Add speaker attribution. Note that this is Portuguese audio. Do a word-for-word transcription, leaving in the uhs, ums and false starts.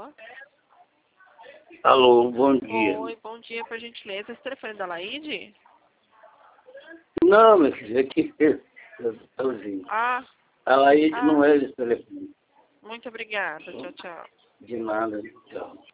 Speaker 1: Alô?
Speaker 2: Alô, bom dia.
Speaker 1: Oi, bom dia, por gentileza. Esse telefone da Laide?
Speaker 2: Não, meu filho, aqui eu tô ouvindo.
Speaker 1: Ah,
Speaker 2: A Laide
Speaker 1: ah.
Speaker 2: não é esse telefone.
Speaker 1: Muito obrigada. Tchau, tchau.
Speaker 2: De nada, tchau.